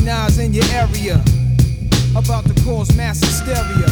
Nas in your area, about to cause mass hysteria.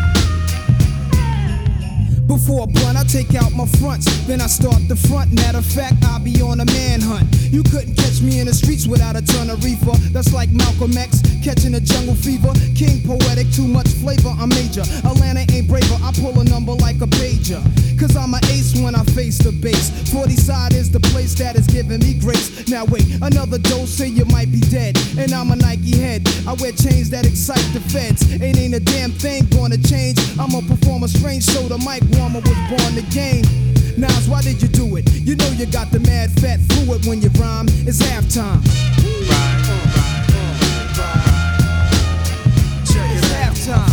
Before a blunt, I take out my fronts, then I start the front. Matter of fact, I'll be on a manhunt. You couldn't catch me in the streets without a ton of reefer. That's like Malcolm X catching a jungle fever. King poetic, too much flavor, I'm major. Atlanta ain't braver, I pull a number like a pager. Cause I'm an ace when I face the base. 40 side is the place that is giving me grace. Now wait, another dose and you might be dead. And I'm a Nike head, I wear chains that excite the feds. Ain't a damn thing gonna change. I'ma perform a strange show, the mic warmer was born to game. Nas, why did you do it? You know you got the mad fat fluid when you rhyme. It's halftime. It's halftime.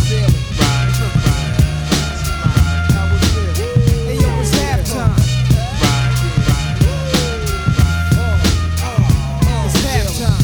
Hey yo, it's halftime. It's halftime.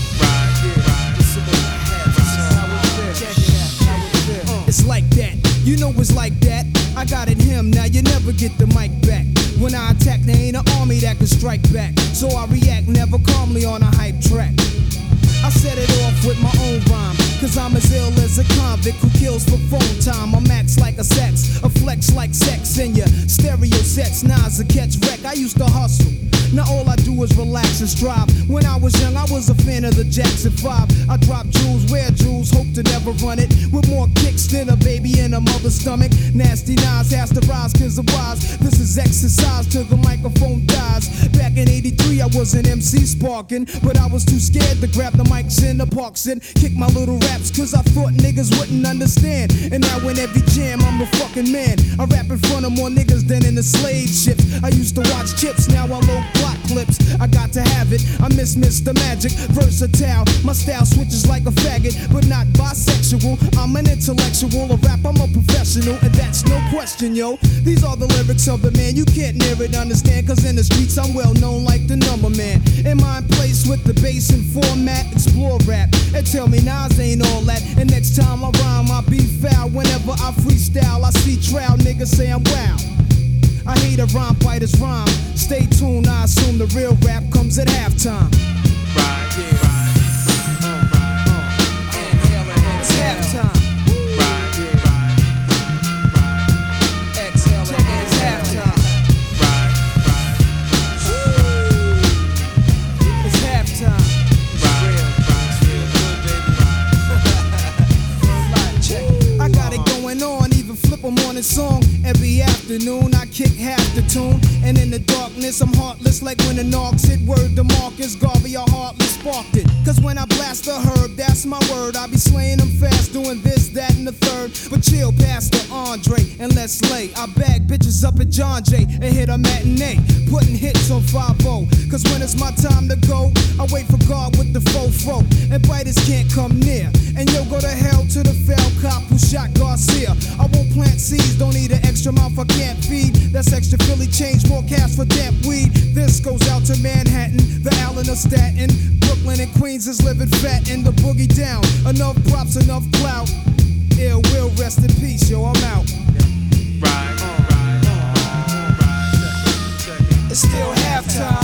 It's like that. You know it's like that. I got it him, now you never get the mic back. When I attack, there ain't an army that can strike back. So I react never calmly on a hype track. I set it off with my own rhyme, cause I'm as ill as a convict who kills for phone time. I'm max like a sex, a flex like sex in your stereo sets. Nas a catch wreck, I used to hustle. Now all I do is relax and strive. When I was young, I was a fan of the Jackson 5. I drop jewels, wear jewels, hope to never run it. With more kicks than a baby in a mother's stomach. Nasty Nas has to rise cause of wise. This is exercise till the microphone dies. Back in 83, I was an MC sparking, but I was too scared to grab the mics in the parks and kick my little raps cause I thought niggas wouldn't understand. And now in every jam, I'm the fucking man. I rap in front of more niggas than in the slave ships. I used to watch Chips, now I load plot clips. I got to have it, I miss Mr. Magic. Versatile, my style switches like a faggot, but not bisexual. I'm an intellectual, a rap, I'm a professional, and that's no question, yo. These are the lyrics of the man, you can't near it, understand, cause in the streets I'm well known like the number man. In my place with the bass and format, explore rap, and tell me Nas ain't all that. And next time I rhyme, I be foul. Whenever I freestyle, I see trial, niggas say I'm wow. I hate a rhyme fighter's rhyme. Stay tuned, I assume the real rap comes at halftime. Right, yeah. It's halftime. Right, yeah. Exhale, it's halftime. It's halftime. I got it going on, even flip a morning song. Every afternoon I kick half the tune, and in the darkness I'm heartless like when the knocks hit. Word to Marcus Garvey, I hardly sparked it. Cause when I blast the herb, that's my word. I be slaying them fast, doing this, that, and the third. But chill, Pastor Andre, and let's lay. I bag bitches up at John Jay and hit a matinee, putting hits on 5-0. Cause when it's my time to go, I wait for God with the fofo, and biters can't come near. And yo, go to hell to the fell cop who shot Garcia. I won't plant seeds, don't need an extra mouth I can't feed. That's extra Philly change, more cash for damp weed. This goes out to Manhattan, the Allen of Staten. Brooklyn and Queens is living fat in the boogie down. Enough props, enough clout. Ill will, rest in peace, yo, I'm out. It's still halftime.